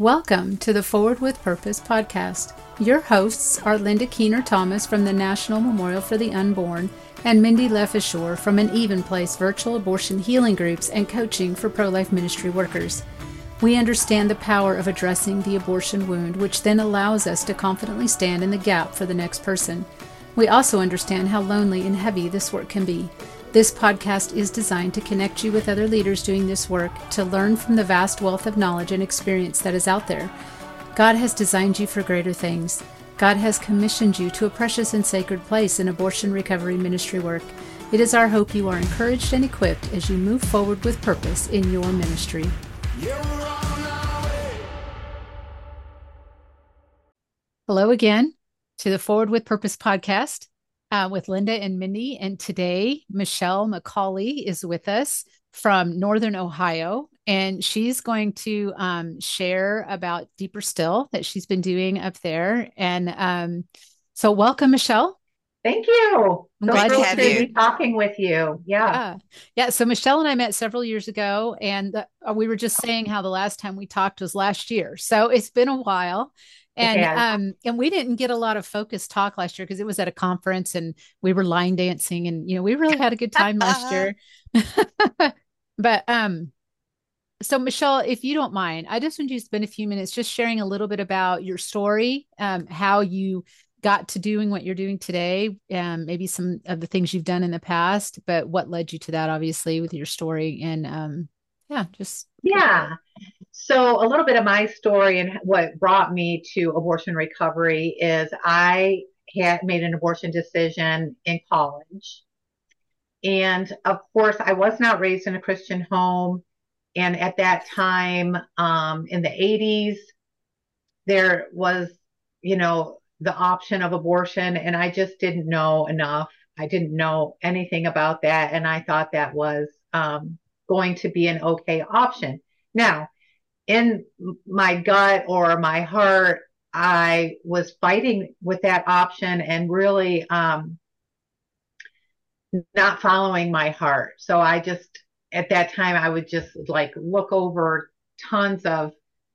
Welcome to the Forward with Purpose podcast. Your hosts are Linda Keener Thomas from the National Memorial for the Unborn and Mindy Lefishore from an Even Place virtual abortion healing groups and coaching for pro-life ministry workers. We understand the power of addressing the abortion wound, which then allows us to confidently stand in the gap for the next person. We also understand how lonely and heavy this work can be. This podcast is designed to connect you with other leaders doing this work, to learn from the vast wealth of knowledge and experience that is out there. God has designed you for greater things. God has commissioned you to a precious and sacred place in abortion recovery ministry work. It is our hope you are encouraged and equipped as you move forward with purpose in your ministry. Hello again to the Forward with Purpose podcast. With Linda and Mindy. And today, Michelle McCauley is with us from Northern Ohio, and she's going to share about Deeper Still that she's been doing up there. And so welcome, Michelle. Thank you. I'm glad to be talking with you. Yeah. So Michelle and I met several years ago, and we were just saying how the last time we talked was last year. So it's been a while. And we didn't get a lot of focused talk last year because it was at a conference and we were line dancing and we really had a good time last year. But so Michelle, if you don't mind, I just want you to spend a few minutes just sharing a little bit about your story, how you got to doing what you're doing today, maybe some of the things you've done in the past, but what led you to that, obviously, with your story. And So a little bit of my story and what brought me to abortion recovery is I had made an abortion decision in college. And of course, I was not raised in a Christian home. And at that time, in the 80s, there was, the option of abortion. And I just didn't know enough. I didn't know anything about that. And I thought that was going to be an okay option. Now, in my gut or my heart, I was fighting with that option and really not following my heart. So I just, at that time, I would just like look over tons of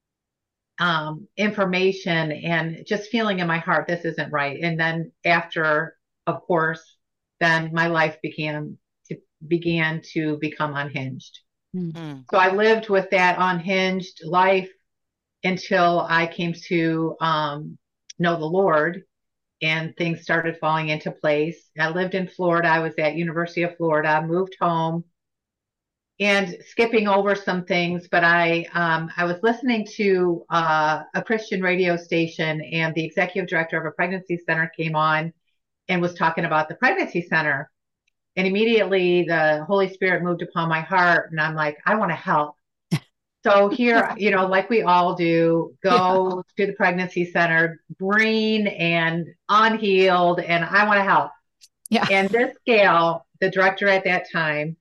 information and just feeling in my heart, this isn't right. And then after, of course, then my life began to become unhinged. Mm-hmm. So I lived with that unhinged life until I came to know the Lord and things started falling into place. I lived in Florida. I was at University of Florida, moved home and skipping over some things, but I was listening to a Christian radio station and the executive director of a pregnancy center came on and was talking about the pregnancy center. And immediately the Holy Spirit moved upon my heart and I'm like, I want to help. So here, like we all do, go to the pregnancy center, green and unhealed, and I want to help. Yeah. And this gal, the director at that time,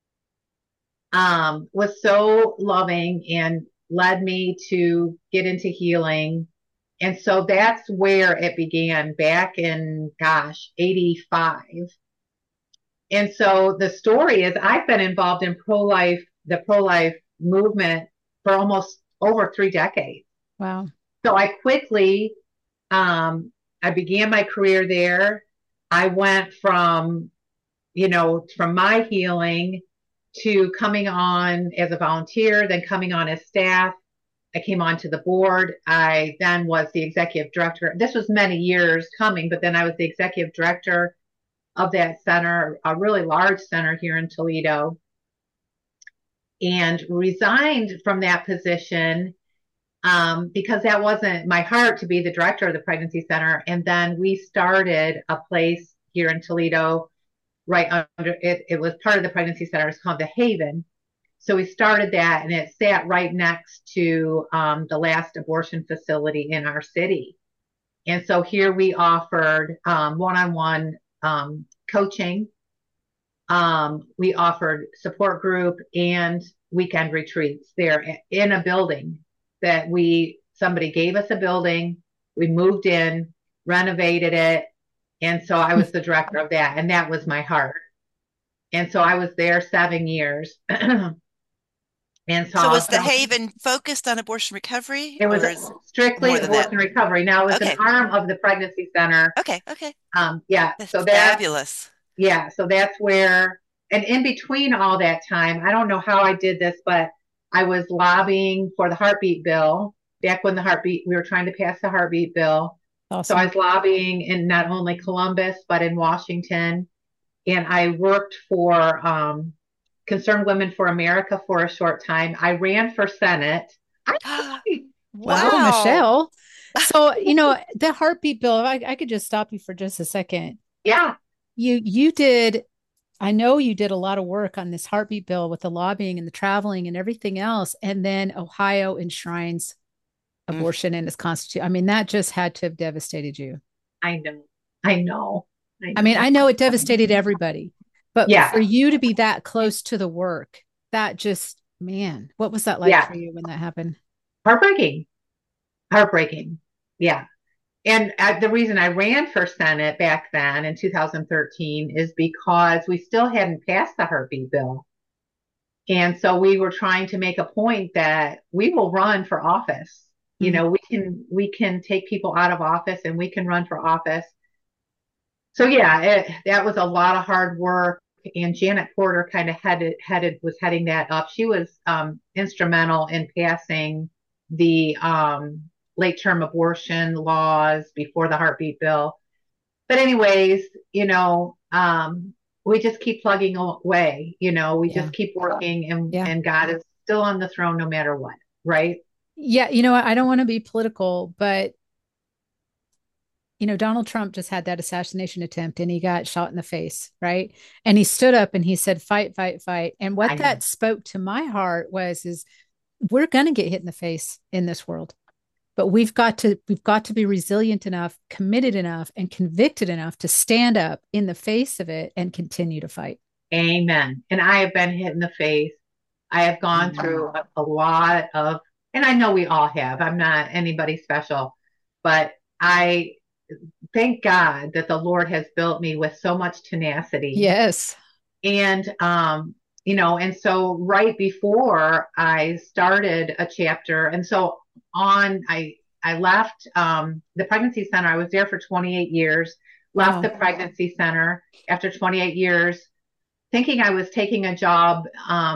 was so loving and led me to get into healing. And so that's where it began back in, 85. And so the story is I've been involved in the pro-life movement for almost over 3 decades. Wow. So I quickly, I began my career there. I went from my healing to coming on as a volunteer, then coming on as staff. I came onto the board. I then was the executive director. This was many years coming, but then I was the executive director of that center, a really large center here in Toledo, and resigned from that position because that wasn't my heart to be the director of the pregnancy center. And then we started a place here in Toledo right under it. It was part of the pregnancy center. It's called the Haven. So we started that and it sat right next to the last abortion facility in our city. And so here we offered one-on-one coaching. We offered support group and weekend retreats there in a building that somebody gave us a building. We moved in, renovated it. And so I was the director of that. And that was my heart. And so I was there 7 years. And so So I'll was the tell Haven focused on abortion recovery, it was or is strictly more than that? abortion recovery. Now it was an Okay. arm of the pregnancy center. Okay. Okay. Yeah. That's So that's, fabulous. yeah. So that's where, and in between all that time, I don't know how I did this, but I was lobbying for the heartbeat bill back when we were trying to pass the heartbeat bill. So I Awesome. was lobbying in not only Columbus, but in Washington. And I worked for Concerned Women for America for a short time. I ran for Senate. I, Wow, Wow. Michelle. So, the heartbeat bill, I could just stop you for just a second. yeah, You did, I know you did a lot of work on this heartbeat bill with the lobbying and the traveling and everything else. And then Ohio enshrines Mm. abortion in its constitution. I mean, that just had to have devastated you. I know. I know. I I mean, know. I know it devastated everybody, but for Yeah. you to be that close to the work, that just, man, what was that like Yeah. for you when that happened? Heartbreaking. Heartbreaking. Yeah. And the reason I ran for Senate back then in 2013 is because we still hadn't passed the heartbeat bill. And so we were trying to make a point that we will run for office. Mhm. We can take people out of office and we can run for office. So yeah, that was a lot of hard work. And Janet Porter kind of was heading that up. She was instrumental in passing the late term abortion laws before the heartbeat bill. But anyways, we just keep plugging away. We Yeah. just keep working, and Yeah. God is still on the throne no matter what, right? Yeah. I don't want to be political, but Donald Trump just had that assassination attempt and he got shot in the face, right? And he stood up and he said, fight, fight, fight. And what I know. that spoke to my heart is we're going to get hit in the face in this world, but we've got to be resilient enough, committed enough, and convicted enough to stand up in the face of it and continue to fight. Amen. And I have been hit in the face. I have gone through a lot of, and I know we all have. I'm not anybody special, but I thank God that the Lord has built me with so much tenacity. Yes. And, and so right before I started a chapter, and so I left the pregnancy center. I was there for 28 years, left Wow. the pregnancy center after 28 years, thinking I was taking a job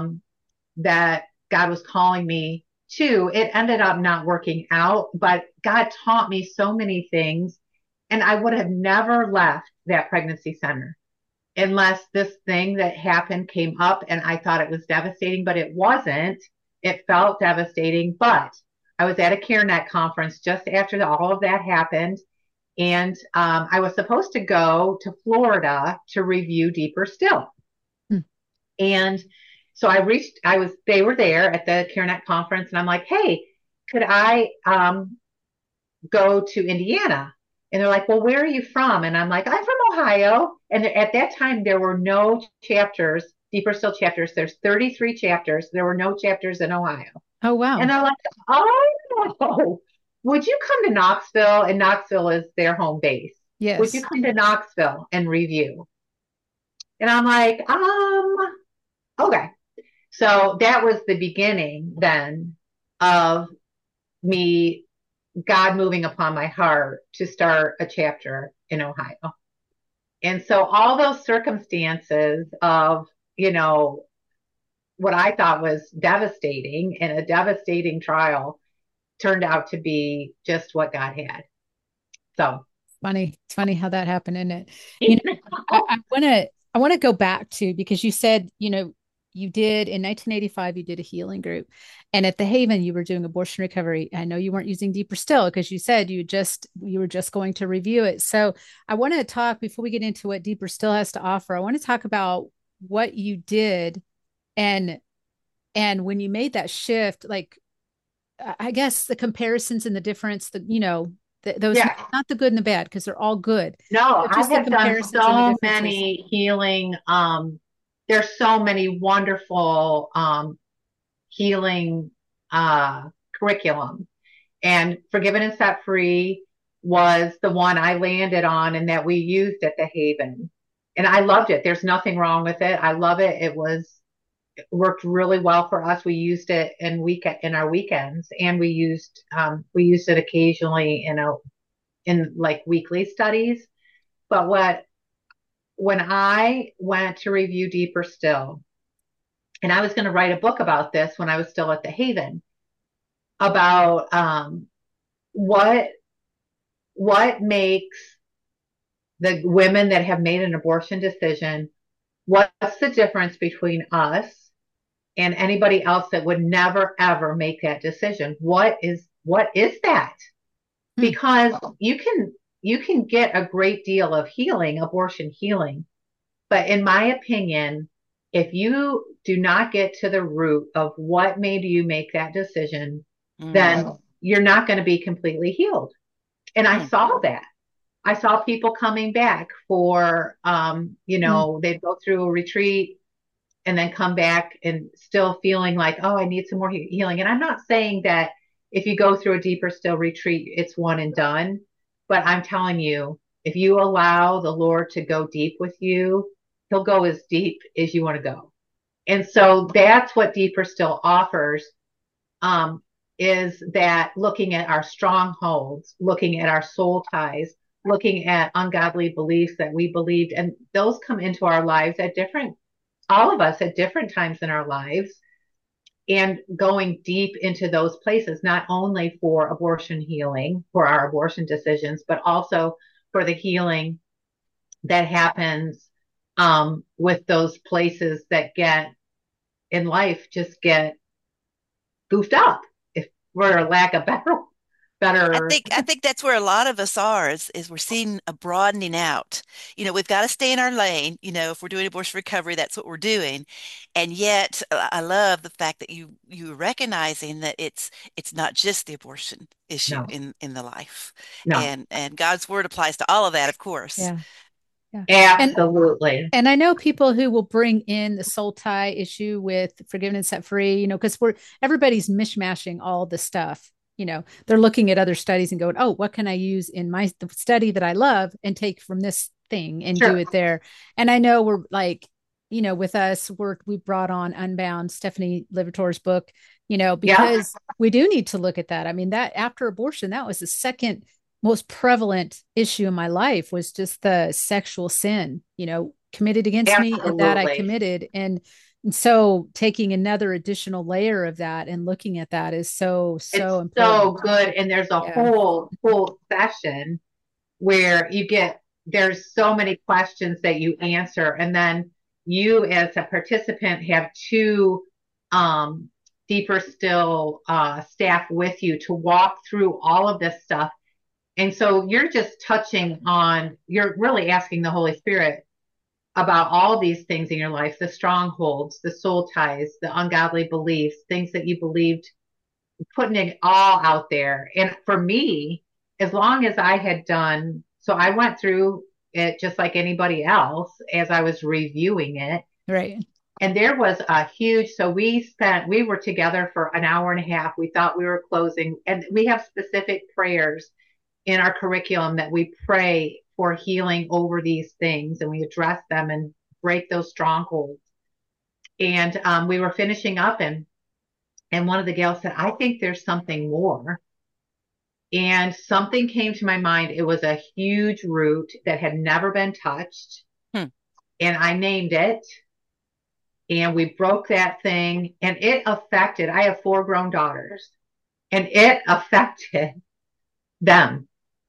that God was calling me to. It ended up not working out, but God taught me so many things. And I would have never left that pregnancy center unless this thing that happened came up and I thought it was devastating, but it wasn't. It felt devastating, but I was at a CareNet conference just after all of that happened. And I was supposed to go to Florida to review Deeper Still. Hmm. And so they were there at the CareNet conference and I'm like, hey, could I go to Indiana? And they're like, well, where are you from? And I'm like, I'm from Ohio. And at that time, there were no chapters, Deeper Still chapters. There's 33 chapters. There were no chapters in Ohio. Oh, And wow. they're like, oh, no. Would you come to Knoxville? And Knoxville is their home base. Would you Yes. come to Knoxville and review? And I'm like, okay. So that was the beginning then of me, God moving upon my heart to start a chapter in Ohio. And so all those circumstances of, you know, what I thought was devastating and a devastating trial turned out to be just what God had. So, Funny. It's funny how that happened, isn't it? You know, I want to go back to because you said, you did in 1985, you did a healing group. And at the Haven, you were doing abortion recovery. I know you weren't using Deeper Still because you said you were just going to review it. So I want to talk before we get into what Deeper Still has to offer. I want to talk about what you did and when you made that shift, like I guess the comparisons and the difference, those yeah, not the good and the bad because they're all good, no, but I just the have done comparisons and the so differences. many healing, there's so many wonderful, healing, curriculum. And Forgiven and Set Free was the one I landed on and that we used at the Haven. And I loved it. There's nothing wrong with it. I love it. worked really well for us. We used it in our weekends, and we used it occasionally in like weekly studies. But when I went to review Deeper Still, and I was going to write a book about this when I was still at the Haven, about what makes the women that have made an abortion decision, what's the difference between us and anybody else that would never ever make that decision? What is that? Because you can get a great deal of healing, abortion healing, but in my opinion, if you do not get to the root of what made you make that decision, then you're not going to be completely healed. And I saw that. I saw people coming back for, they'd go through a retreat and then come back and still feeling like, oh, I need some more healing. And I'm not saying that if you go through a Deeper Still retreat, it's one and done. But I'm telling you, if you allow the Lord to go deep with you, he'll go as deep as you want to go. And so that's what Deeper Still offers, is that looking at our strongholds, looking at our soul ties, looking at ungodly beliefs that we believed, and those come into our lives all of us at different times in our lives, and going deep into those places, not only for abortion healing, for our abortion decisions, but also for the healing that happens with those places that in life just get goofed up, if for a lack of better. I think that's where a lot of us are is we're seeing a broadening out. We've got to stay in our lane. If we're doing abortion recovery, that's what we're doing. And yet I love the fact that you recognizing that it's not just the abortion issue No, in the life. no, And God's word applies to all of that, of course. Yeah. Yeah. absolutely. And I know people who will bring in the soul tie issue with forgiveness set free, because everybody's mishmashing all the stuff. They're looking at other studies and going, oh, what can I use in my study that I love and take from this thing and do it there? And I know we're like, with us, we brought on Unbound, Stephanie Livertore's book, because we do need to look at that. I mean, that after abortion, that was the second most prevalent issue in my life, was just the sexual sin, committed against me, and that I committed. And so taking another additional layer of that and looking at that is so important. So good. And there's a whole session where there's so many questions that you answer. And then you as a participant have two Deeper Still staff with you to walk through all of this stuff. And so you're you're really asking the Holy Spirit about all these things in your life, the strongholds, the soul ties, the ungodly beliefs, things that you believed, putting it all out there. And for me, as long as I had done, so I went through it just like anybody else as I was reviewing it. Right. And there was we were together for an hour and a half. We thought we were closing, and we have specific prayers in our curriculum that we pray for healing over these things, and we address them and break those strongholds. And we were finishing up, and one of the gals said, I think there's something more. And something came to my mind. It was a huge root that had never been touched. And I named it. And we broke that thing, and I have 4 grown daughters, and it affected them.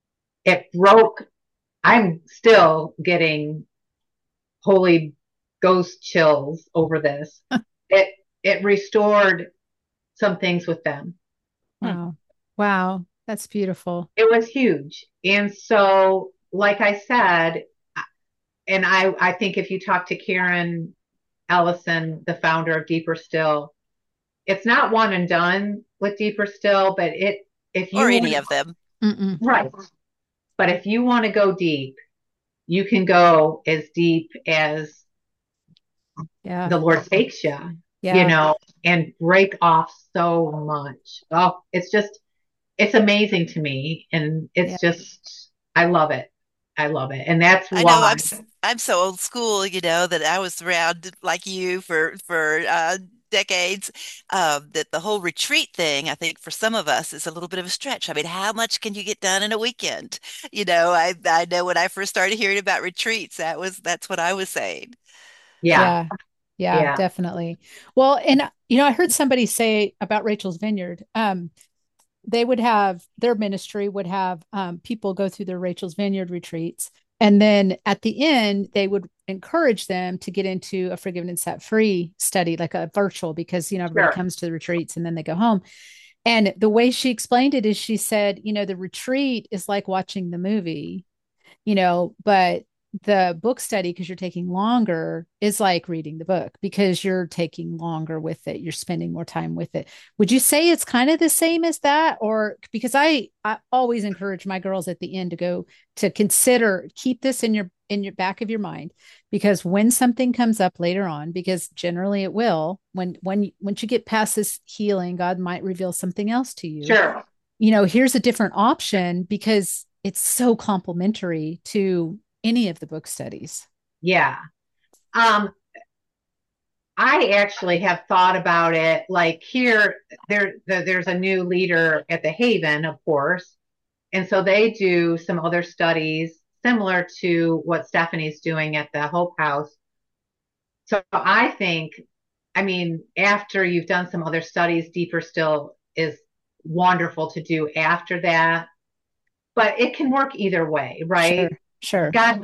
I'm still getting Holy Ghost chills over this. It restored some things with them. Wow. That's beautiful. It was huge. And so, like I said, and I think if you talk to Karen Ellison, the founder of Deeper Still, it's not one and done with Deeper Still, but any of them. Right. But if you want to go deep, you can go as deep as the Lord takes you, and break off so much. Oh, it's amazing to me. And it's just, I love it. I love it. And that's I know why, I'm so old school, that I was around like you for decades. That the whole retreat thing, I think for some of us is a little bit of a stretch. I mean, how much can you get done in a weekend? I know when I first started hearing about retreats, that's what I was saying. yeah, Yeah. Yeah, yeah, definitely. Well, and I heard somebody say about Rachel's Vineyard, they would have their ministry would have people go through their Rachel's Vineyard retreats. And then at the end, they would encourage them to get into a Forgiven and Set Free study, like a virtual, because, everybody sure. comes to the retreats and then they go home. And the way she explained it is she said, the retreat is like watching the movie, but the book study, because you're taking longer, is like reading the book because you're taking longer with it. You're spending more time with it. Would you say it's kind of the same as that? Or because I always encourage my girls at the end to go to consider, keep this in your back of your mind, because when something comes up later on, because generally it will, once you get past this healing, God might reveal something else to you. Sure. Here's a different option because it's so complementary to any of the book studies. Yeah. Um, I actually have thought about it. Like here, there's a new leader at the Haven, of course. And so they do some other studies similar to what Stephanie's doing at the Hope House. So I think, I mean, after you've done some other studies, Deeper Still is wonderful to do after that. But it can work either way, Sure, right? sure. God,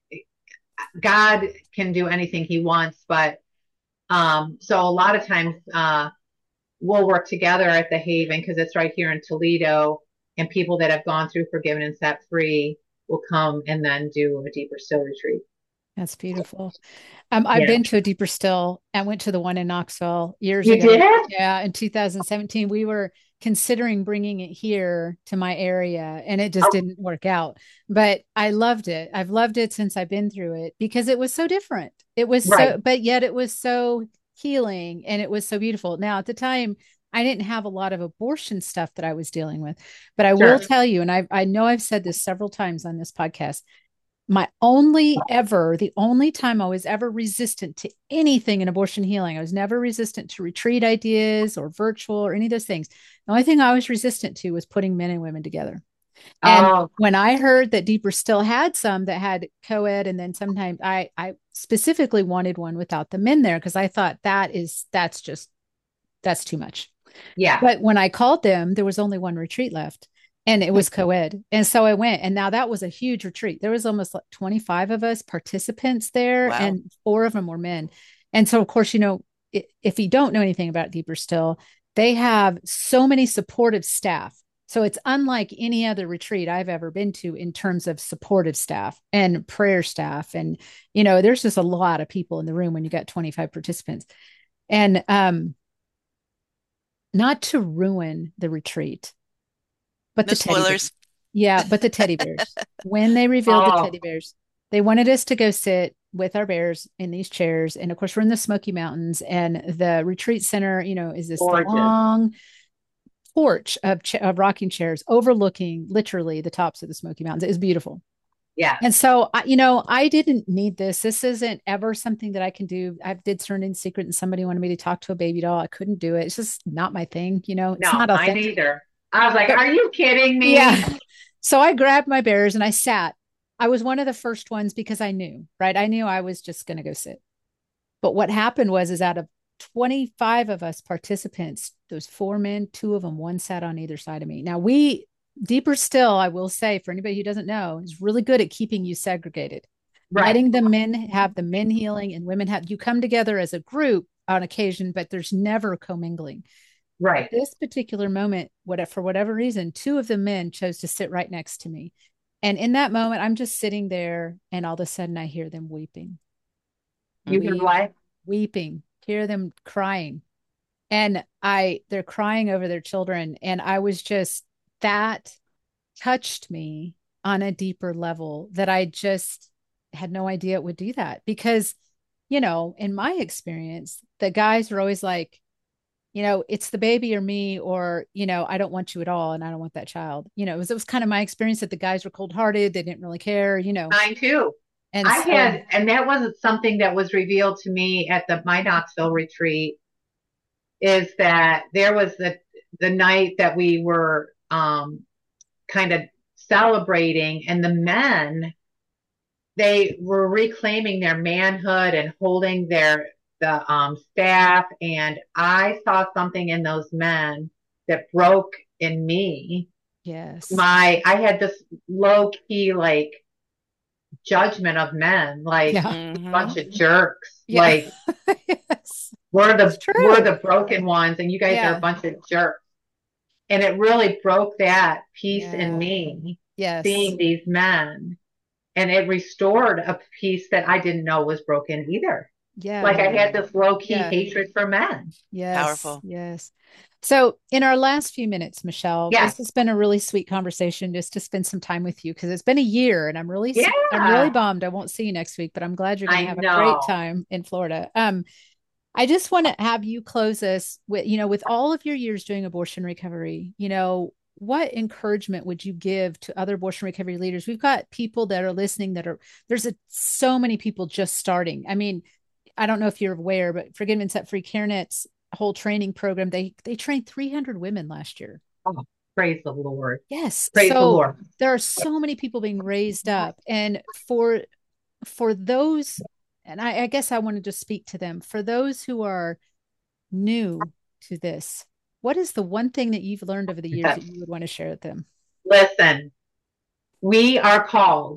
God can do anything he wants, but so a lot of times we'll work together at the Haven because it's right here in Toledo, and people that have gone through Forgiven and Set Free will come and then do a Deeper Still retreat. That's beautiful. I've Yeah. been to a Deeper Still. I went to the one in Knoxville years You ago. did? Yeah, in 2017, we were considering bringing it here to my area, and it just Oh, didn't work out. But I loved it. I've loved it since I've been through it because it was so different. It was right. so, but yet it was so healing and it was so beautiful. Now, at the time, I didn't have a lot of abortion stuff that I was dealing with, but I will Sure. tell you, and I know I've said this several times on this podcast, the only time I was ever resistant to anything in abortion healing, I was never resistant to retreat ideas or virtual or any of those things. The only thing I was resistant to was putting men and women together. And Oh, when I heard that Deeper Still had some that had co-ed, and then sometimes I specifically wanted one without the men there because I thought that's too much. yeah. But when I called them, there was only one retreat left and it was co-ed. And so I went, and now that was a huge retreat. There was almost like 25 of us participants there, Wow. and four of them were men. And so, of course, if you don't know anything about Deeper Still, they have so many supportive staff. So it's unlike any other retreat I've ever been to in terms of supportive staff and prayer staff. And, there's just a lot of people in the room when you got 25 participants. And not to ruin the retreat, but No the teddy bears. spoilers. Yeah, but the teddy bears. When they revealed the Oh, teddy bears, they wanted us to go sit with our bears in these chairs. And of course, we're in the Smoky Mountains, and the retreat center, is this gorgeous. long porch of rocking chairs overlooking literally the tops of the Smoky Mountains. It is beautiful. Yeah. And so, I didn't need this. This isn't ever something that I can do. I did Turn in Secret, and somebody wanted me to talk to a baby doll. I couldn't do it. It's just not my thing. It's No, not mine authentic. either. I was like, But are you kidding yeah. me? So I grabbed my bears and I sat. I was one of the first ones because I knew, right? I knew I was just going to go sit. But what happened is out of 25 of us participants, those four men, two of them, one sat on either side of me. Now, Deeper Still, I will say, for anybody who doesn't know, is really good at keeping you segregated, Right. letting the men have the men healing and women you come together as a group on occasion, but there's never commingling. Right. This particular moment, for whatever reason, two of the men chose to sit right next to me. And in that moment, I'm just sitting there, and all of a sudden I hear them weeping, You hear weep, what? weeping, hear them crying. And they're crying over their children. And I was just, that touched me on a deeper level that I just had no idea it would do that. Because, in my experience, the guys are always like, it's the baby or me, or, I don't want you at all. And I don't want that child. It was kind of my experience that the guys were cold hearted. They didn't really care. Mine too. And so, And that wasn't something that was revealed to me at my Knoxville retreat, is that there was the night that we were, kind of celebrating, and the men, they were reclaiming their manhood and holding the staff. And I saw something in those men that broke in me. yes. I had this low key, like, judgment of men, like Yeah. bunch of jerks. Yeah. Like, Yes. we're It's we're true. the broken ones, and you guys are a Yeah. bunch of jerks. And it really broke that piece in Yeah. me, Yes. seeing these men, and it restored a piece that I didn't know was broken either. Like, Yeah. I had this low key Yeah. hatred for men. Yes. Powerful. Yes. So, in our last few minutes, Michelle, Yeah. this has been a really sweet conversation just to spend some time with you because it's been a year and I'm really Yeah. bummed I won't see you next week, but I'm glad you're going to I have a great know. time in Florida. I just want to have you close us with, with all of your years doing abortion recovery, what encouragement would you give to other abortion recovery leaders? We've got people that are listening so many people just starting. I mean, I don't know if you're aware, but Forgive and Set Free CareNet's whole training program, they trained 300 women last year. Oh, praise the Lord. Yes. Praise the So Lord. there are so many people being raised up. And for those, and I guess I want to just speak to them, for those who are new to this, what is the one thing that you've learned over the years that you would want to share with them? Listen, we are called.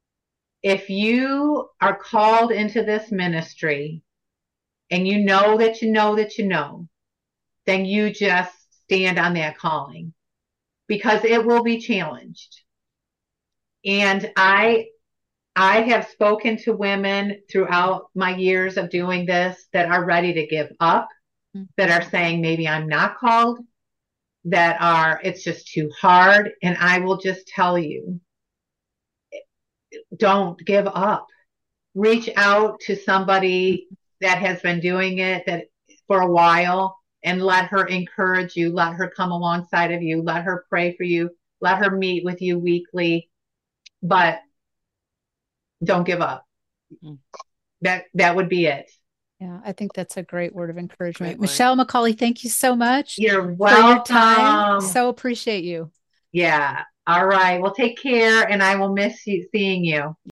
If you are called into this ministry, and you know that you know that you know, then you just stand on that calling, because it will be challenged. And I have spoken to women throughout my years of doing this that are ready to give up, that are saying, maybe I'm not called, it's just too hard. And I will just tell you, don't give up. Reach out to somebody that has been doing it for a while, and let her encourage you, let her come alongside of you, let her pray for you, let her meet with you weekly, but don't give up. Mm. That would be it. Yeah, I think that's a great word of encouragement. Great word. Michelle McCauley, thank you so much You're for your time. welcome. So appreciate you. Yeah. All right. Well, take care, and I will miss you seeing you.